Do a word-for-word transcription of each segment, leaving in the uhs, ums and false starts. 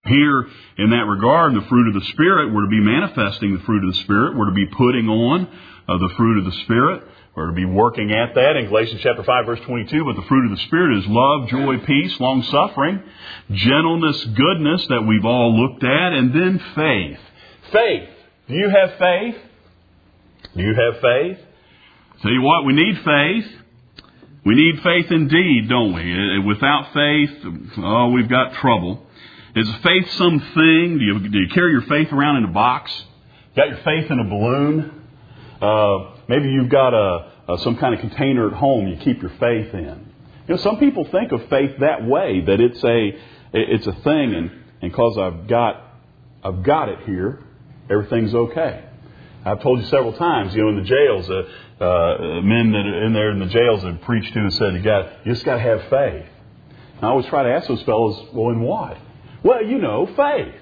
Here, in that regard, the fruit of the Spirit, we're to be manifesting the fruit of the Spirit. We're to be putting on uh, the fruit of the Spirit. We're to be working at that in Galatians chapter five, verse twenty-two. But the fruit of the Spirit is love, joy, peace, long-suffering, gentleness, goodness that we've all looked at, and then faith. Faith. Do you have faith? Do you have faith? Tell you what, we need faith. We need faith indeed, don't we? Without faith, oh, we've got trouble. Is faith something? Do you, do you carry your faith around in a box? Got your faith in a balloon? Uh, maybe you've got a, a some kind of container at home you keep your faith in. You know, some people think of faith that way, that it's a it's a thing, and and because I've got I've got it here, everything's okay. I've told you several times, you know, in the jails, uh, uh, men that are in there in the jails have preached to and said, you got you just got to have faith. And I always try to ask those fellows, well, in what? Well, you know, faith.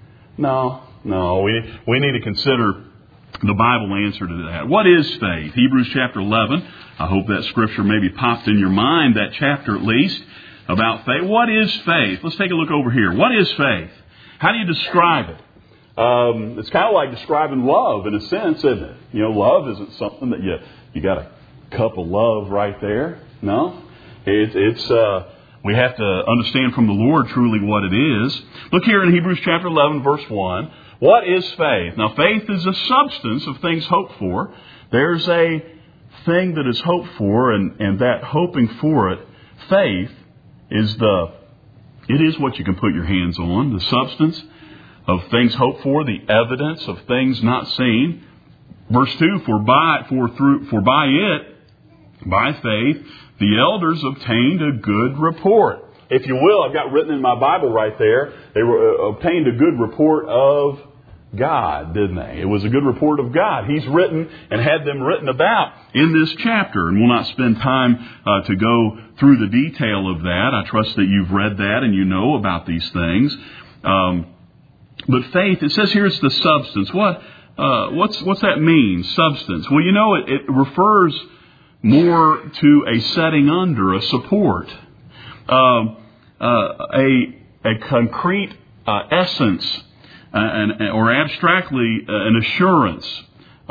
No, no, we we need to consider the Bible answer to that. What is faith? Hebrews chapter eleven. I hope that scripture maybe popped in your mind, that chapter at least, about faith. What is faith? Let's take a look over here. What is faith? How do you describe it? Um, it's kind of like describing love in a sense, isn't it? You know, love isn't something that you you got a cup of love right there. No, it, it's uh, we have to understand from the Lord truly what it is. Look here in Hebrews chapter eleven, verse one. What is faith? Now, faith is a substance of things hoped for. There's a thing that is hoped for, and, and that hoping for it, faith is the, it is what you can put your hands on, the substance of things hoped for, the evidence of things not seen. Verse two, for by, for through, for by it, by faith, the elders obtained a good report. If you will, I've got written in my Bible right there, they were, uh, obtained a good report of God, didn't they? It was a good report of God. He's written and had them written about in this chapter. And we'll not spend time uh, to go through the detail of that. I trust that you've read that and you know about these things. Um, but faith, it says here it's the substance. What uh, what's what's that mean, substance? Well, you know, it, it refers more to a setting under, a support. Uh, uh, a a concrete uh, essence, uh, an, or abstractly uh, an assurance,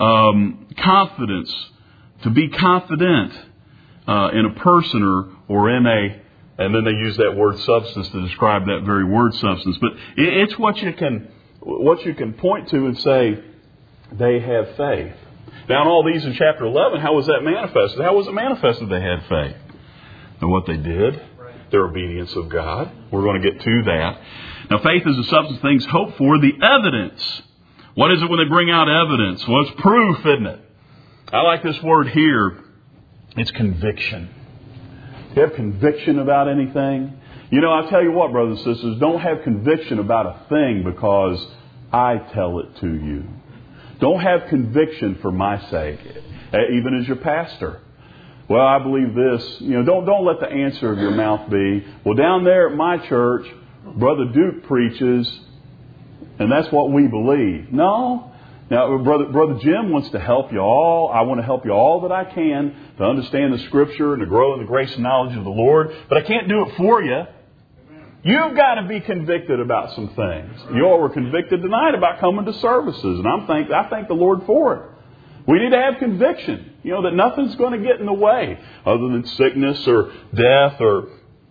um, confidence, to be confident uh, in a person or or in a, and then they use that word substance to describe that very word substance. But it, it's what you can what you can point to and say they have faith. Now, in all these in chapter eleven, how was that manifested? How was it manifested they had faith? And what they did. Their obedience of God. We're going to get to that. Now, faith is the substance of things hoped for. The evidence. What is it when they bring out evidence? Well, it's proof, isn't it? I like this word here. It's conviction. Do you have conviction about anything? You know, I'll tell you what, brothers and sisters, don't have conviction about a thing because I tell it to you. Don't have conviction for my sake, even as your pastor. Well, I believe this. You know, don't don't let the answer of your mouth be, well, down there at my church, Brother Duke preaches, and that's what we believe. No. Now, Brother Brother Jim wants to help you all. I want to help you all that I can to understand the Scripture and to grow in the grace and knowledge of the Lord. But I can't do it for you. You've got to be convicted about some things. You all were convicted tonight about coming to services, and I'm thank I thank the Lord for it. We need to have conviction, you know, that nothing's going to get in the way other than sickness or death or,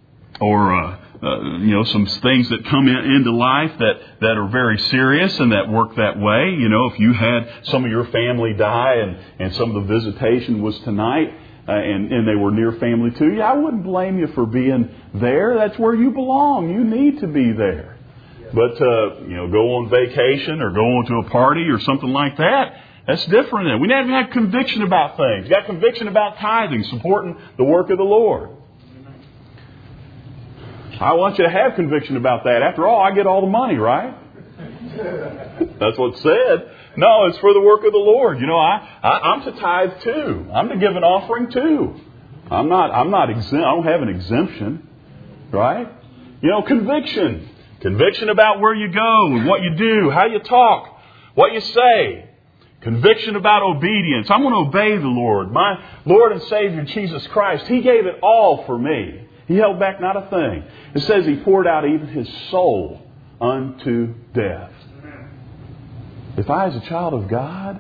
or uh, uh, you know, some things that come in, into life that, that are very serious and that work that way. You know, if you had some of your family die and, and some of the visitation was tonight uh, and, and they were near family to you, I wouldn't blame you for being there. That's where you belong. You need to be there. But, uh, you know, go on vacation or go on to a party or something like that. That's different then. We never have conviction about things. You got conviction about tithing, supporting the work of the Lord. I want you to have conviction about that. After all, I get all the money, right? That's what's said. No, it's for the work of the Lord. You know, I, I I'm to tithe too. I'm to give an offering too. I'm not I'm not exempt. I don't have an exemption, right? You know, conviction, conviction about where you go, what you do, how you talk, what you say. Conviction about obedience. I'm going to obey the Lord. My Lord and Savior, Jesus Christ, He gave it all for me. He held back not a thing. It says He poured out even His soul unto death. If I, as a child of God,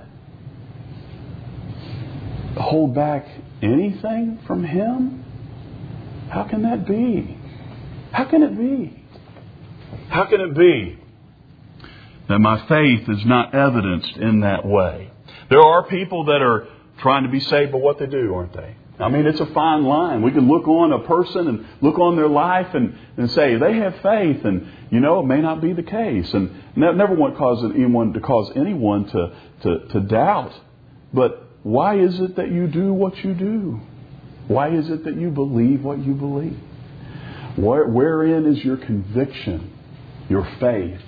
hold back anything from Him, how can that be? How can it be? How can it be that my faith is not evidenced in that way? There are people that are trying to be saved by what they do, aren't they? I mean, it's a fine line. We can look on a person and look on their life and, and say they have faith, and you know it may not be the case. And never want to cause anyone to cause anyone to, to, to doubt. But why is it that you do what you do? Why is it that you believe what you believe? Where, wherein is your conviction, your faith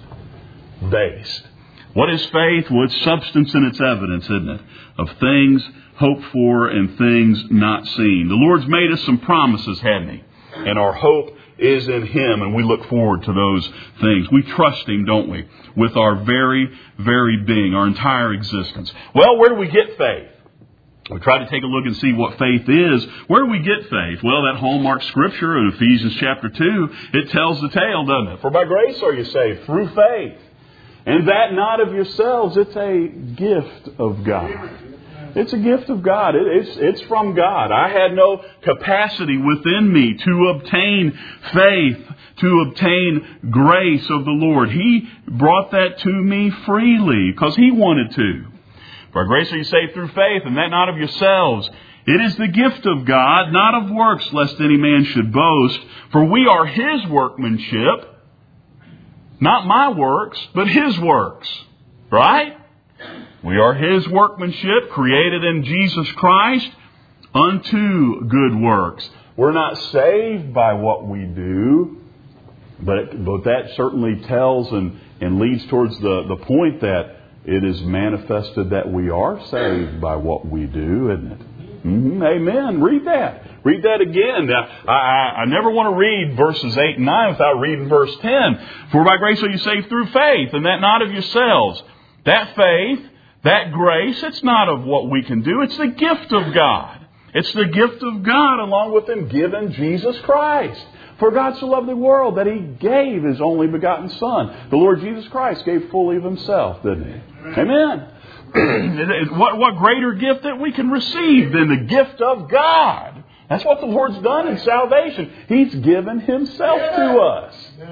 based? What is faith? Well, it's substance and its evidence, isn't it? Of things hoped for and things not seen. The Lord's made us some promises, hasn't He? And our hope is in Him, and we look forward to those things. We trust Him, don't we? With our very, very being, our entire existence. Well, where do we get faith? We try to take a look and see what faith is. Where do we get faith? Well, that hallmark scripture in Ephesians chapter two, it tells the tale, doesn't it? For by grace are you saved, through faith. And that not of yourselves, it's a gift of God. It's a gift of God. It, it's, it's from God. I had no capacity within me to obtain faith, to obtain grace of the Lord. He brought that to me freely because He wanted to. For grace are you saved through faith, and that not of yourselves. It is the gift of God, not of works, lest any man should boast. For we are His workmanship, not my works, but His works. Right? We are His workmanship, created in Jesus Christ, unto good works. We're not saved by what we do, but, but that certainly tells and, and leads towards the, the point that it is manifested that we are saved by what we do, isn't it? Mm-hmm. Amen. Read that. Read that again. Now, I, I, I never want to read verses eight and nine without reading verse ten. For by grace are you saved through faith, and that not of yourselves. That faith, that grace, it's not of what we can do. It's the gift of God. It's the gift of God along with Him given Jesus Christ. For God so loved the world that He gave His only begotten Son. The Lord Jesus Christ gave fully of Himself, didn't He? Amen. what, what greater gift that we can receive than the gift of God? That's what the Lord's done in salvation. He's given Himself to us.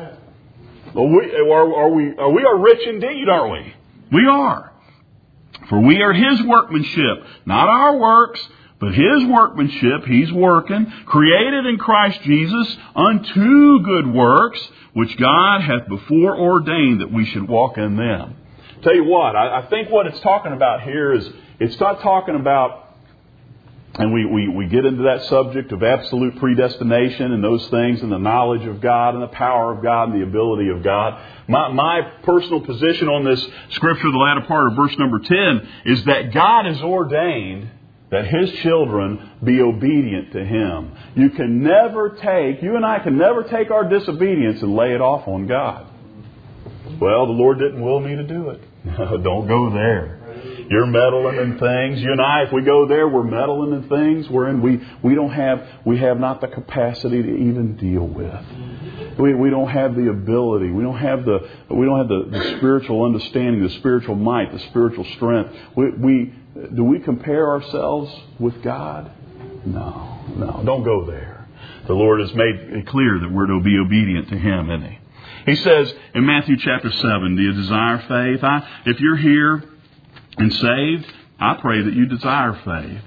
Well, we, are, are we, are we are rich indeed, aren't we? We are. For we are His workmanship, not our works, but His workmanship. He's working, created in Christ Jesus unto good works, which God hath before ordained that we should walk in them. Tell you what, I, I think what it's talking about here is, it's not talking about, and we, we, we get into that subject of absolute predestination and those things and the knowledge of God and the power of God and the ability of God. My, my personal position on this scripture, the latter part of verse number ten, is that God has ordained that His children be obedient to Him. You can never take, you and I can never take our disobedience and lay it off on God. Well, the Lord didn't will me to do it. Don't go there. You're meddling in things. You and I, if we go there, we're meddling in things wherein we, we don't have, we have not the capacity to even deal with. We, we don't have the ability. We don't have the, we don't have the, the spiritual understanding, the spiritual might, the spiritual strength. We, we, do we compare ourselves with God? No, no, don't go there. The Lord has made it clear that we're to be obedient to Him, isn't He? He says in Matthew chapter seven, do you desire faith? I, if you're here and saved, I pray that you desire faith.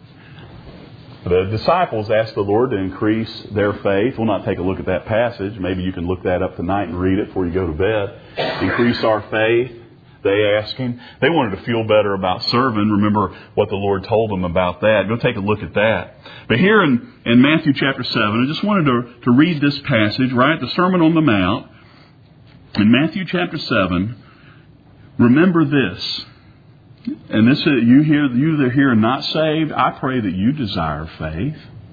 The disciples asked the Lord to increase their faith. We'll not take a look at that passage. Maybe you can look that up tonight and read it before you go to bed. Increase our faith, they asked Him. They wanted to feel better about serving. Remember what the Lord told them about that. Go take a look at that. But here in, in Matthew chapter seven, I just wanted to, to read this passage, right? The Sermon on the Mount. In Matthew chapter seven, remember this. And this, you here, you that are here and not saved, I pray that you desire faith.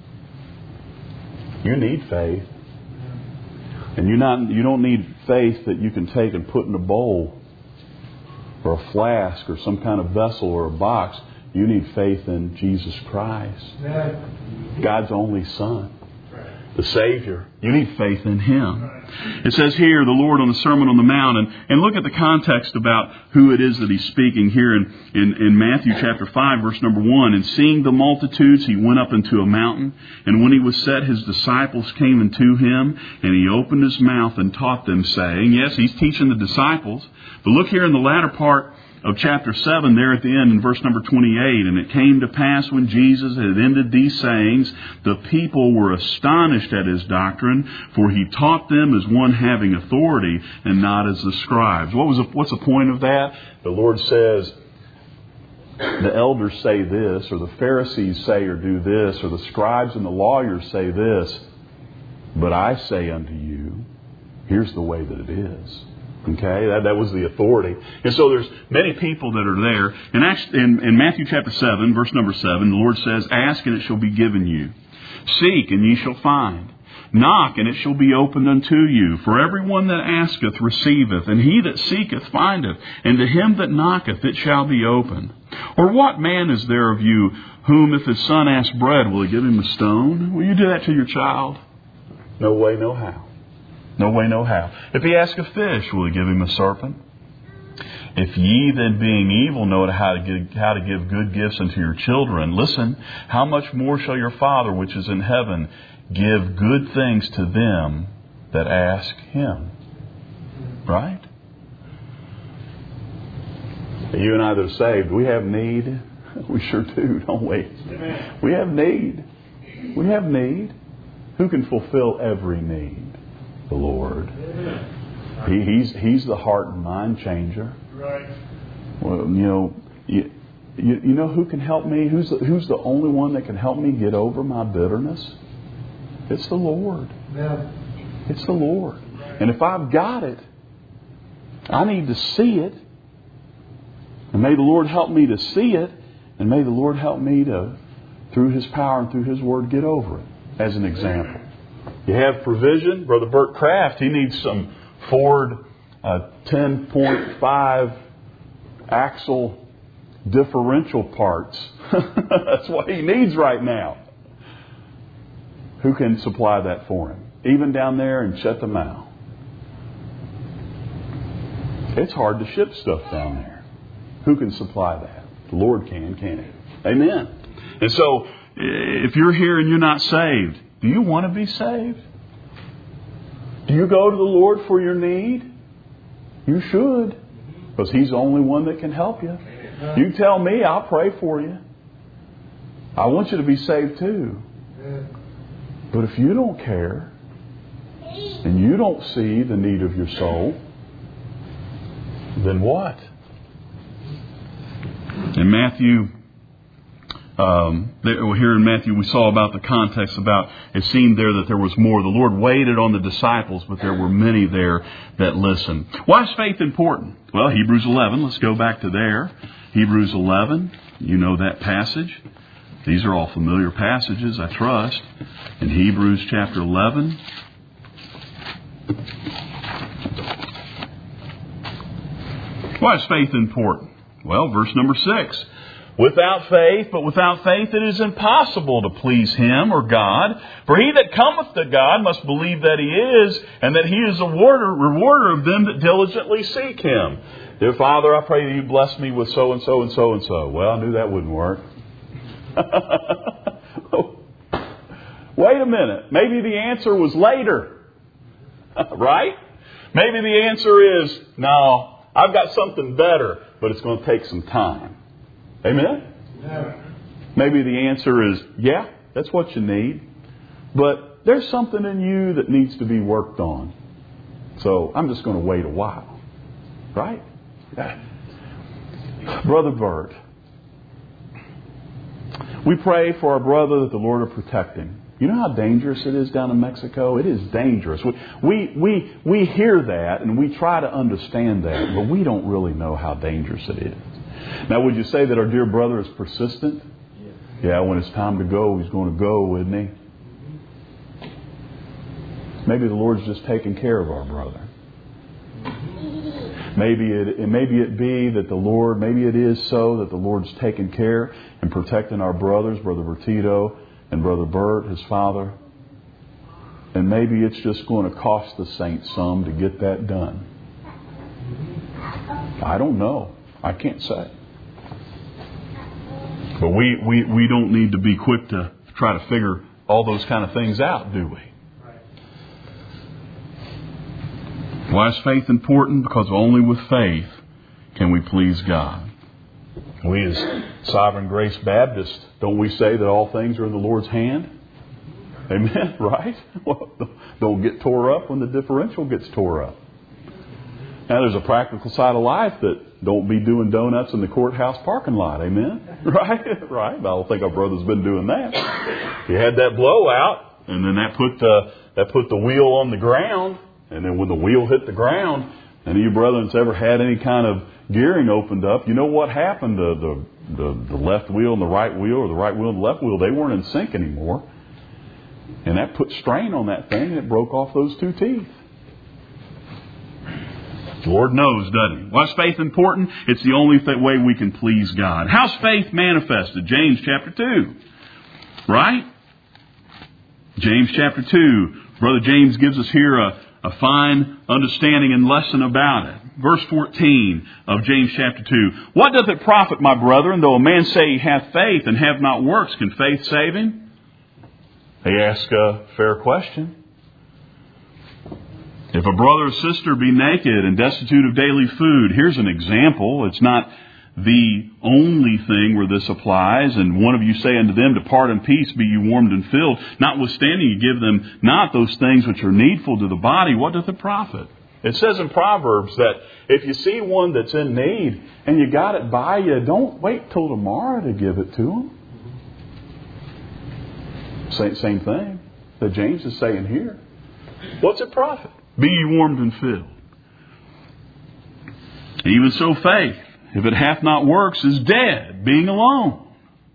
You need faith. And you not you don't need faith that you can take and put in a bowl or a flask or some kind of vessel or a box. You need faith in Jesus Christ, God's only Son. the Savior. You need faith in Him. It says here, the Lord on the Sermon on the Mount, and, and look at the context about who it is that He's speaking here in, in, in Matthew chapter five, verse number one. And seeing the multitudes, He went up into a mountain, and when He was set, His disciples came unto Him, and He opened His mouth and taught them, saying, yes, He's teaching the disciples, but look here in the latter part of chapter seven, there at the end in verse number twenty-eight. And it came to pass when Jesus had ended these sayings, the people were astonished at His doctrine, for He taught them as one having authority and not as the scribes. What was the, what's the point of that? The Lord says, the elders say this, or the Pharisees say or do this, or the scribes and the lawyers say this, but I say unto you, here's the way that it is. Okay, that, that was the authority. And so there's many people that are there. And actually, in, in Matthew chapter seven, verse number seven, the Lord says, ask and it shall be given you. Seek and ye shall find. Knock and it shall be opened unto you. For everyone that asketh receiveth, and he that seeketh findeth, and to him that knocketh it shall be opened. Or what man is there of you whom if his son asks bread, will he give him a stone? Will you do that to your child? No way, no how. No way, no how. If he ask a fish, will he give him a serpent? If ye then being evil know how to give, how to give good gifts unto your children, listen, how much more shall your Father which is in heaven give good things to them that ask Him? Right? You and I that are saved, we have need. We sure do, don't we? Amen. We have need. We have need. Who can fulfill every need? The Lord. He, he's He's the heart and mind changer. Right. Well, you know, you, you, you know who can help me? Who's the, who's the only one that can help me get over my bitterness? It's the Lord. Yeah. It's the Lord. And if I've got it, I need to see it. And may the Lord help me to see it. And may the Lord help me to, through His power and through His Word, get over it. As an example. You have provision. Brother Bert Kraft, he needs some Ford uh, ten point five axle differential parts. That's what he needs right now. Who can supply that for him? Even down there in Chetumal. It's hard to ship stuff down there. Who can supply that? The Lord can, can't He? Amen. And so, if you're here and you're not saved, do you want to be saved? Do you go to the Lord for your need? You should. Because He's the only one that can help you. You tell me, I'll pray for you. I want you to be saved too. But if you don't care, and you don't see the need of your soul, then what? In Matthew... Um, here in Matthew, we saw about the context about it seemed there that there was more. The Lord waited on the disciples, but there were many there that listened. Why is faith important? Well, Hebrews eleven. Let's go back to there. Hebrews eleven. You know that passage. These are all familiar passages, I trust. In Hebrews chapter eleven. Why is faith important? Well, verse number six. Without faith, but without faith it is impossible to please Him or God. For he that cometh to God must believe that He is, and that He is a rewarder, rewarder of them that diligently seek Him. Dear Father, I pray that You bless me with so and so and so and so. Well, I knew that wouldn't work. Wait a minute. Maybe the answer was later. Right? Maybe the answer is, no, I've got something better, but it's going to take some time. Amen? Yeah. Maybe the answer is, yeah, that's what you need. But there's something in you that needs to be worked on. So I'm just going to wait a while. Right? Yeah. Brother Bert, we pray for our brother that the Lord will protect him. You know how dangerous it is down in Mexico? It is dangerous. We, we, we, we hear that and we try to understand that, but we don't really know how dangerous it is. Now, would you say that our dear brother is persistent? Yeah, when it's time to go, he's going to go, isn't he? Maybe the Lord's just taking care of our brother. Maybe it, maybe it be that the Lord, maybe it is so that the Lord's taking care and protecting our brothers, Brother Bertito and Brother Bert, his father. And maybe it's just going to cost the saints some to get that done. I don't know. I can't say. But we, we, we don't need to be quick to try to figure all those kind of things out, do we? Why is faith important? Because only with faith can we please God. We as Sovereign Grace Baptists, don't we say that all things are in the Lord's hand? Amen, right? Well, don't get tore up when the differential gets tore up. Now there's a practical side of life that don't be doing donuts in the courthouse parking lot. Amen? Right? Right. I don't think our brother's been doing that. You had that blowout, and then that put the, that put the wheel on the ground. And then when the wheel hit the ground, and you brethren ever had any kind of gearing opened up, you know what happened? The, the, the, the left wheel and the right wheel, or the right wheel and the left wheel, they weren't in sync anymore. And that put strain on that thing, and it broke off those two teeth. The Lord knows, doesn't He? Why is faith important? It's the only th- way we can please God. How's faith manifested? James chapter two. Right? James chapter two. Brother James gives us here a, a fine understanding and lesson about it. Verse fourteen of James chapter two. What doth it profit, my brethren, though a man say he hath faith and have not works? Can faith save him? They ask a fair question. If a brother or sister be naked and destitute of daily food, here's an example. It's not the only thing where this applies. And one of you say unto them, depart in peace, be you warmed and filled. Notwithstanding, you give them not those things which are needful to the body. What doth it profit? It says in Proverbs that if you see one that's in need and you got it by you, don't wait till tomorrow to give it to them. Same, same thing that James is saying here. What's it profit? Be ye warmed and filled. Even so faith, if it hath not works, is dead, being alone.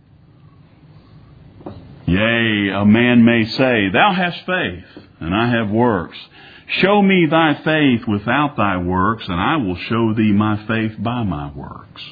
Yea, a man may say, thou hast faith, and I have works. Show me thy faith without thy works, and I will show thee my faith by my works.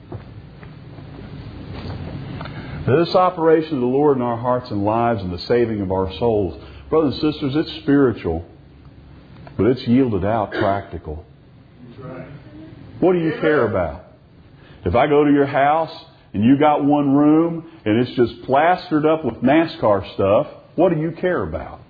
This operation of the Lord in our hearts and lives and the saving of our souls, brothers and sisters, it's spiritual, but it's yielded out practical. What do you care about? If I go to your house and you got one room and it's just plastered up with NASCAR stuff, what do you care about?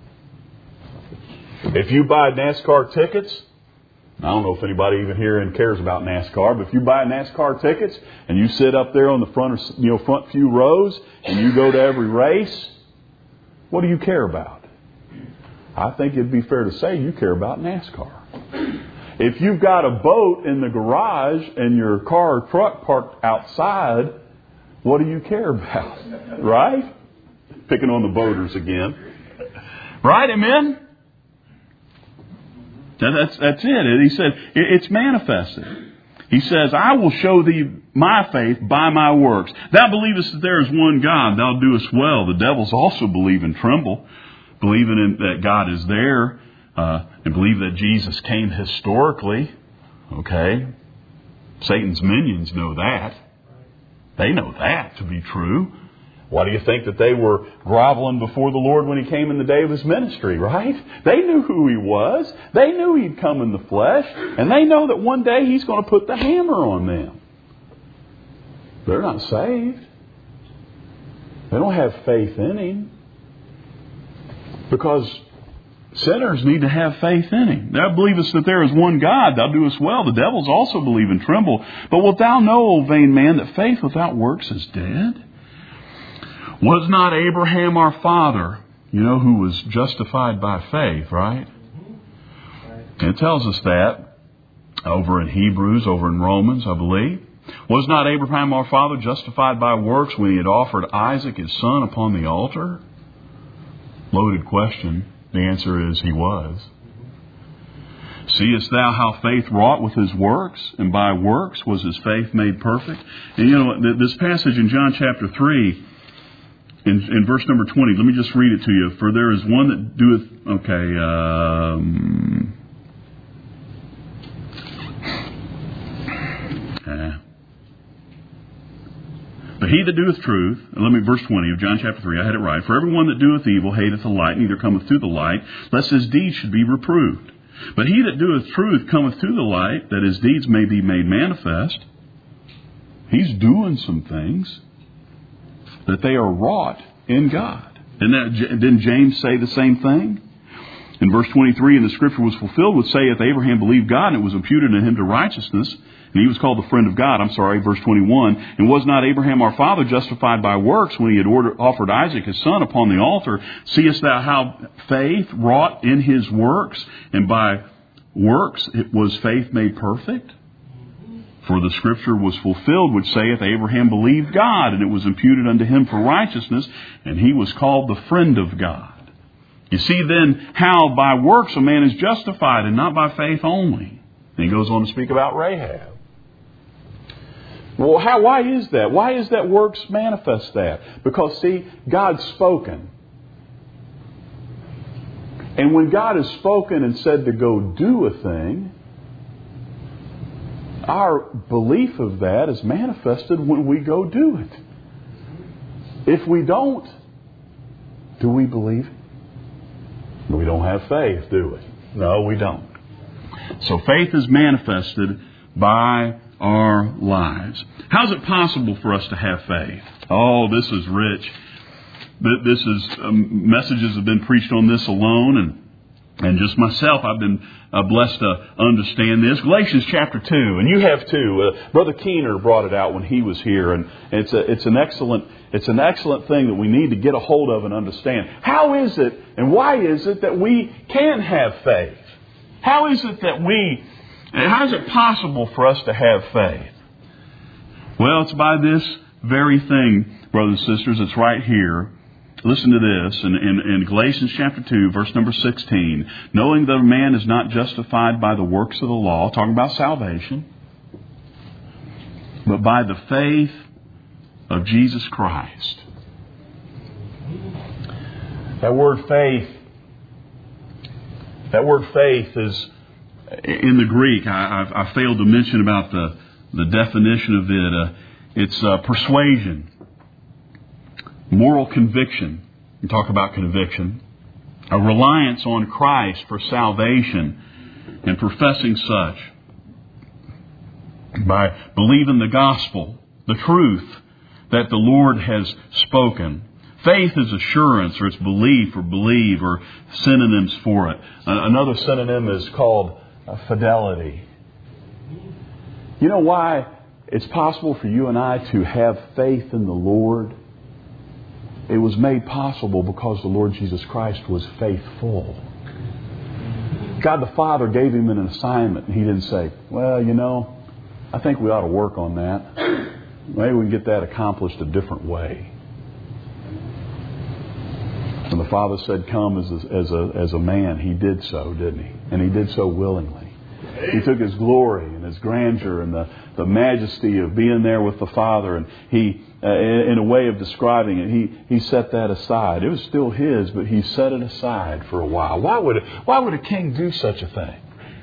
If you buy NASCAR tickets, I don't know if anybody even here cares about NASCAR, but if you buy NASCAR tickets and you sit up there on the front, you know, front few rows and you go to every race, what do you care about? I think it'd be fair to say you care about NASCAR. If you've got a boat in the garage and your car or truck parked outside, what do you care about? Right? Picking on the boaters again. Right? Amen? That's, that's it. He said, it's manifested. He says, I will show thee my faith by my works. Thou believest that there is one God, thou doest well. The devils also believe and tremble, believing in, that God is there, uh, and believe that Jesus came historically. Okay? Satan's minions know that. They know that to be true. Why do you think that they were groveling before the Lord when He came in the day of His ministry, right? They knew who He was. They knew He'd come in the flesh. And they know that one day He's going to put the hammer on them. They're not saved. They don't have faith in Him. Because sinners need to have faith in Him. Thou believest that there is one God, thou doest well. The devils also believe and tremble. But wilt thou know, O vain man, that faith without works is dead? Was not Abraham our father, you know, who was justified by faith, right? And it tells us that over in Hebrews, over in Romans, I believe. Was not Abraham our father justified by works when he had offered Isaac his son upon the altar? Loaded question. The answer is he was. Seest thou how faith wrought with his works, and by works was his faith made perfect? And you know, this passage in John chapter three, In, in verse number twenty, let me just read it to you. For there is one that doeth... Okay. Um, uh, But he that doeth truth, and let me, verse twenty of John chapter three, I had it right. For everyone that doeth evil hateth the light, neither cometh to the light, lest his deeds should be reproved. But he that doeth truth cometh to the light, that his deeds may be made manifest. He's doing some things, that they are wrought in God. And that, didn't James say the same thing? In verse twenty-three, and the scripture was fulfilled, which saith, Abraham believed God, and it was imputed unto him to righteousness, and he was called the friend of God. I'm sorry, verse twenty-one. And was not Abraham our father justified by works when he had ordered, offered Isaac his son upon the altar? Seest thou how faith wrought in his works? And by works it was faith made perfect? For the scripture was fulfilled, which saith, Abraham believed God, and it was imputed unto him for righteousness, and he was called the friend of God. You see then how by works a man is justified, and not by faith only. And he goes on to speak about Rahab. Well, how? Why is that? Why is that works manifest that? Because, see, God's spoken. And when God has spoken and said to go do a thing, our belief of that is manifested when we go do it. If we don't, do we believe it? We don't have faith, do we? No, we don't. So faith is manifested by our lives. How is it possible for us to have faith? Oh, this is rich. This is um, messages have been preached on this alone, and and just myself, I've been uh, blessed to understand this. Galatians chapter two, and you have too. Uh, Brother Keener brought it out when he was here, and it's a, it's an excellent it's an excellent thing that we need to get a hold of and understand. How is it and why is it that we can have faith? How is it that we? How is it possible for us to have faith? Well, it's by this very thing, brothers and sisters. It's right here. Listen to this in, in, in Galatians chapter two, verse number sixteen. Knowing that a man is not justified by the works of the law, talking about salvation, but by the faith of Jesus Christ. That word faith, that word faith is, in the Greek, I, I, I failed to mention about the, the definition of it. Uh, it's uh, persuasion. Moral conviction. We talk about conviction. A reliance on Christ for salvation and professing such. By believing the gospel, the truth that the Lord has spoken. Faith is assurance, or it's belief or believe, or synonyms for it. Uh, another synonym is called uh, fidelity. You know why it's possible for you and I to have faith in the Lord? It was made possible because the Lord Jesus Christ was faithful. God the Father gave him an assignment, and he didn't say, well, you know, I think we ought to work on that. Maybe we can get that accomplished a different way. When the Father said, come as a, as a, as a man, he did so, didn't he? And he did so willingly. He took his glory and his grandeur and the, the majesty of being there with the Father, and he, uh, in a way of describing it, he, he set that aside. It was still his, but he set it aside for a while. Why would, why would a king do such a thing?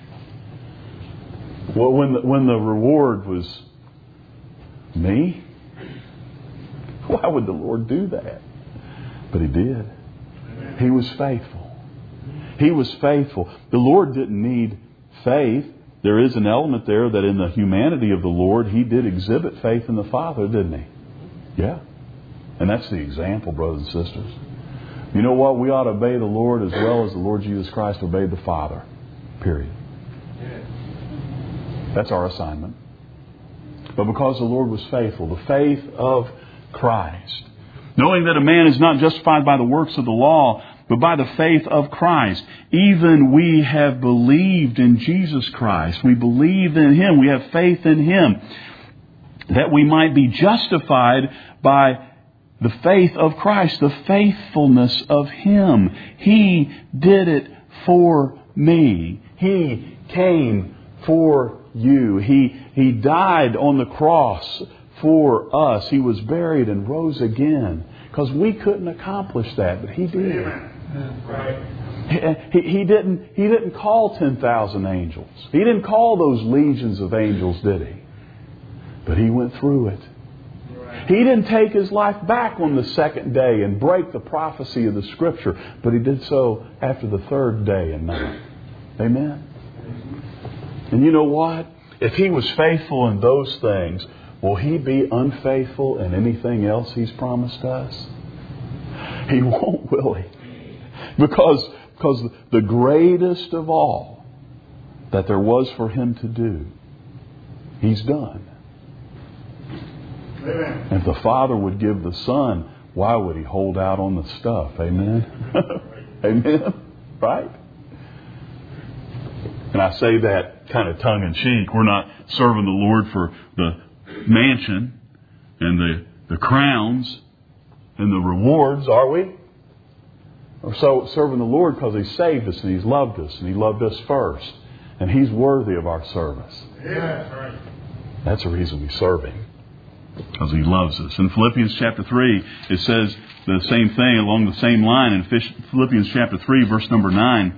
Well, when the, when the reward was me, why would the Lord do that? But he did. He was faithful. He was faithful. The Lord didn't need faith. There is an element there that in the humanity of the Lord, he did exhibit faith in the Father, didn't he? Yeah. And that's the example, brothers and sisters. You know what? We ought to obey the Lord as well as the Lord Jesus Christ obeyed the Father. Period. That's our assignment. But because the Lord was faithful, the faith of Christ. Knowing that a man is not justified by the works of the law, but by the faith of Christ. Even we have believed in Jesus Christ. We believe in Him. We have faith in Him. That we might be justified by the faith of Christ, the faithfulness of Him. He did it for me. He came for you. He, he died on the cross for us. He was buried and rose again. Because we couldn't accomplish that, but He did. Right. He, he didn't. He didn't call ten thousand angels. He didn't call those legions of angels, did He? But He went through it. He didn't take His life back on the second day and break the prophecy of the Scripture, but He did so after the third day and night. Amen? And you know what? If He was faithful in those things, will He be unfaithful in anything else He's promised us? He won't, will He? Because, because the greatest of all that there was for Him to do, He's done. Amen. If the Father would give the Son, why would He hold out on the stuff? Amen? Amen? Right? And I say that kind of tongue-in-cheek. We're not serving the Lord for the mansion and the, the crowns and the rewards, are we? We're so serving the Lord because He saved us and He's loved us and He loved us first. And He's worthy of our service. Yeah, that's the reason we serve Him. Because He loves us. In Philippians chapter three, it says the same thing along the same line. In Philippians chapter three, verse number nine,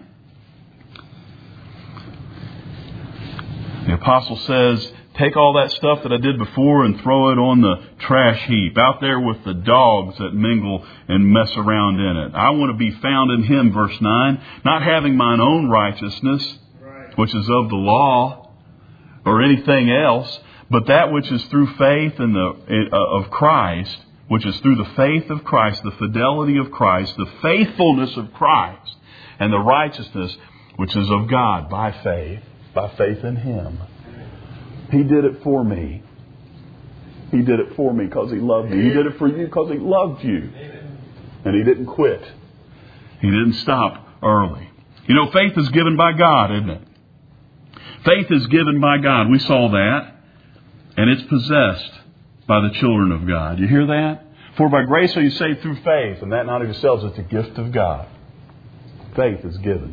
the apostle says, take all that stuff that I did before and throw it on the trash heap, out there with the dogs that mingle and mess around in it. I want to be found in Him, verse nine, not having mine own righteousness, which is of the law, or anything else, but that which is through faith in the uh, of Christ, which is through the faith of Christ, the fidelity of Christ, the faithfulness of Christ, and the righteousness which is of God by faith, by faith in Him. He did it for me. He did it for me because He loved me. He did it for you because He loved you. And He didn't quit. He didn't stop early. You know, faith is given by God, isn't it? Faith is given by God. We saw that. And it's possessed by the children of God. You hear that? For by grace are you saved through faith, and that not of yourselves, it's a gift of God. Faith is given.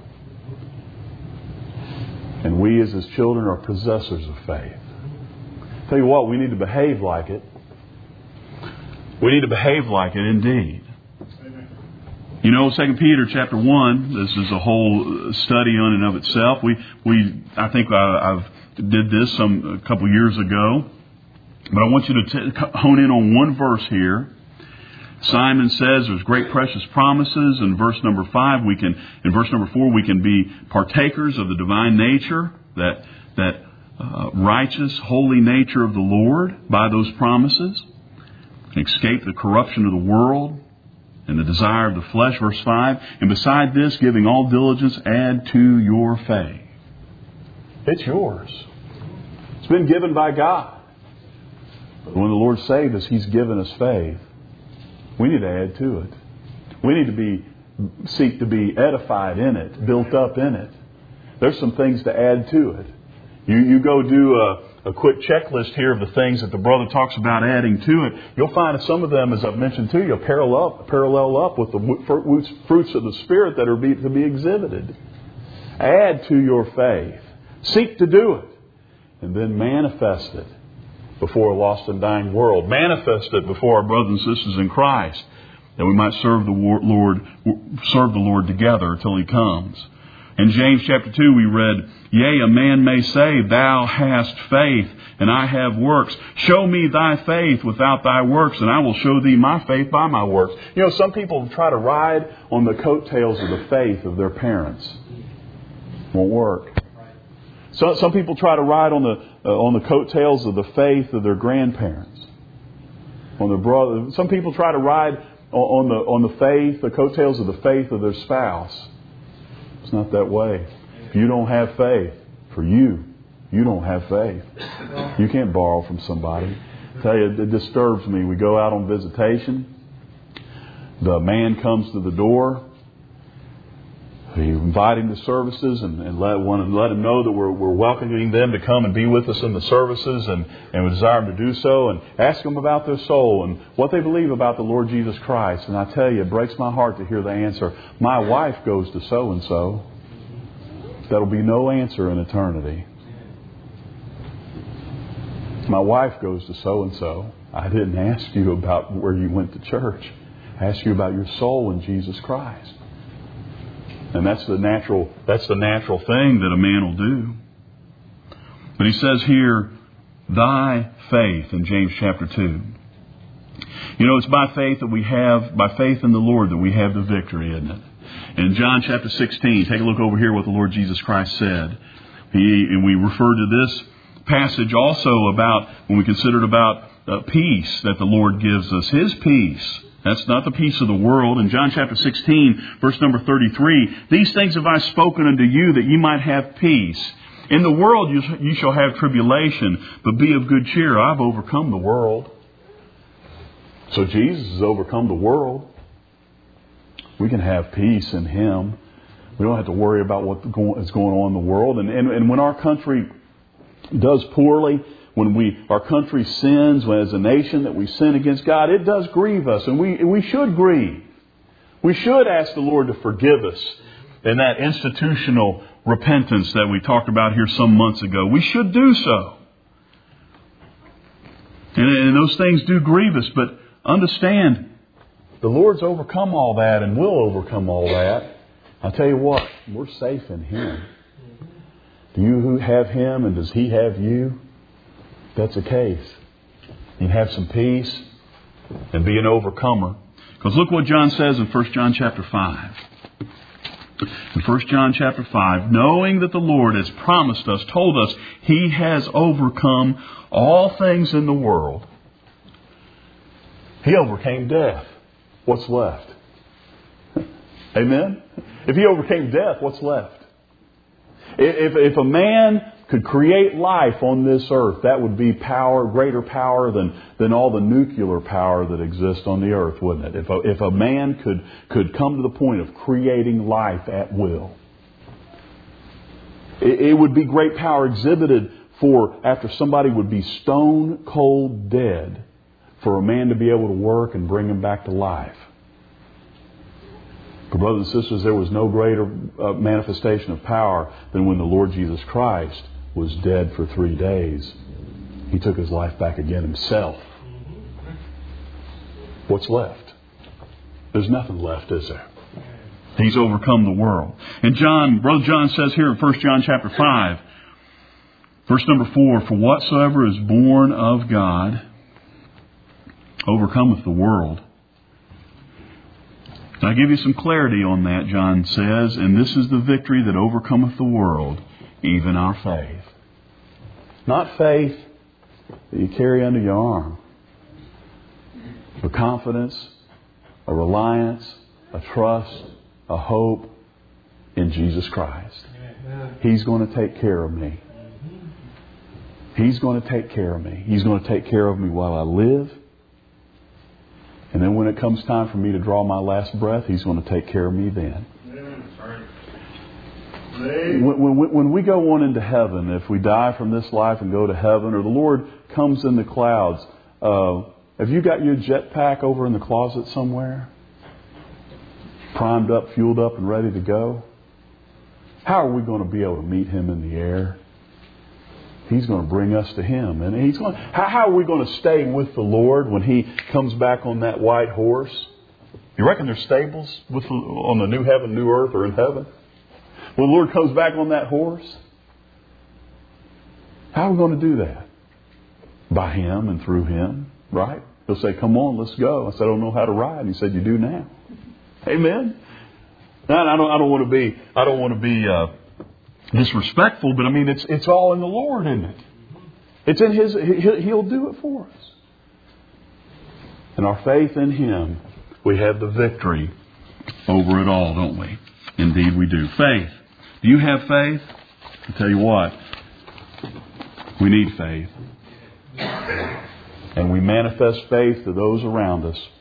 And we as His children are possessors of faith. Tell you what, we need to behave like it. We need to behave like it indeed. You know, Second Peter chapter one, this is a whole study on and of itself. We, we, I think I, I've did this some a couple years ago, but I want you to t- hone in on one verse here. Simon says there's great precious promises. In verse number five, we can, in verse number four, we can be partakers of the divine nature, that that uh, righteous, holy nature of the Lord by those promises. Escape the corruption of the world and the desire of the flesh, verse five. And beside this, giving all diligence, add to your faith. It's yours. It's been given by God. But when the Lord saved us, He's given us faith. We need to add to it. We need to be seek to be edified in it, built up in it. There's some things to add to it. You you go do a, a quick checklist here of the things that the brother talks about adding to it. You'll find some of them, as I've mentioned to you, parallel parallel up with the fruits of the Spirit that are be, to be exhibited. Add to your faith. Seek to do it. And then manifest it before a lost and dying world. Manifest it before our brothers and sisters in Christ, that we might serve the Lord, serve the Lord together until He comes. In James chapter two, we read, yea, a man may say, thou hast faith, and I have works. Show me thy faith without thy works, and I will show thee my faith by my works. You know, some people try to ride on the coattails of the faith of their parents. Won't work. So, some people try to ride on the uh, on the coattails of the faith of their grandparents. On their brother, some people try to ride on, on the on the faith, the coattails of the faith of their spouse. It's not that way. If you don't have faith, for you, you don't have faith. You can't borrow from somebody. I tell you, it disturbs me. We go out on visitation. The man comes to the door. We invite him to services and, and let want to let him know that we're, we're welcoming them to come and be with us in the services, and, and we desire them to do so, and ask them about their soul and what they believe about the Lord Jesus Christ. And I tell you, it breaks my heart to hear the answer, my wife goes to so-and-so. That'll be no answer in eternity. My wife goes to so-and-so. I didn't ask you about where you went to church. I asked you about your soul in Jesus Christ. And that's the natural that's the natural thing that a man will do. But he says here, thy faith in James chapter two. You know, it's by faith that we have, by faith in the Lord that we have the victory, isn't it? In John chapter sixteen, take a look over here what the Lord Jesus Christ said. He, and we refer to this passage also about, when we considered about uh, peace that the Lord gives us. His peace. That's not the peace of the world. In John chapter sixteen, verse number thirty-three, these things have I spoken unto you that ye might have peace. In the world you, you shall have tribulation, but be of good cheer. I've overcome the world. So Jesus has overcome the world. We can have peace in Him. We don't have to worry about what is going on in the world. And, and, and when our country does poorly, when we our country sins, when as a nation that we sin against God, it does grieve us. And we, we should grieve. We should ask the Lord to forgive us. In that institutional repentance that we talked about here some months ago, we should do so. And, and those things do grieve us, but understand, the Lord's overcome all that and will overcome all that. I'll tell you what, we're safe in Him. Do you have Him and does He have you? That's the case. You can have some peace and be an overcomer. Because look what John says in First John chapter five. In First John chapter five, knowing that the Lord has promised us, told us, He has overcome all things in the world. He overcame death. What's left? Amen? If He overcame death, what's left? If, if a man could create life on this earth, that would be power, greater power than, than all the nuclear power that exists on the earth, wouldn't it? If a, if a man could, could come to the point of creating life at will, it, it would be great power exhibited for after somebody would be stone cold dead, for a man to be able to work and bring him back to life. But brothers and sisters, there was no greater uh, manifestation of power than when the Lord Jesus Christ was dead for three days. He took His life back again Himself. What's left? There's nothing left, is there? He's overcome the world. And John, Brother John says here in First John chapter five, verse number four, for whatsoever is born of God overcometh the world. I'll give you some clarity on that, John says, and this is the victory that overcometh the world, even our faith. Not faith that you carry under your arm, but confidence, a reliance, a trust, a hope in Jesus Christ. He's going to take care of me. He's going to take care of me. He's going to take care of me while I live. And then when it comes time for me to draw my last breath, He's going to take care of me then. When, when, when we go on into heaven, if we die from this life and go to heaven, or the Lord comes in the clouds, uh, have you got your jetpack over in the closet somewhere? Primed up, fueled up, and ready to go? How are we going to be able to meet Him in the air? He's going to bring us to Him. And He's going. How, how are we going to stay with the Lord when He comes back on that white horse? You reckon there's stables with, on the new heaven, new earth, or in heaven? When the Lord comes back on that horse? How are we going to do that? By Him and through Him, right? He'll say, come on, let's go. I said, I don't know how to ride. And He said, you do now. Amen? Now, I don't, I don't want to be, I don't want to be, uh, disrespectful, but I mean, it's it's all in the Lord, isn't it? It's in His, he, He'll do it for us. And our faith in Him, we have the victory over it all, don't we? Indeed we do. Faith. Do you have faith? I'll tell you what, we need faith. And we manifest faith to those around us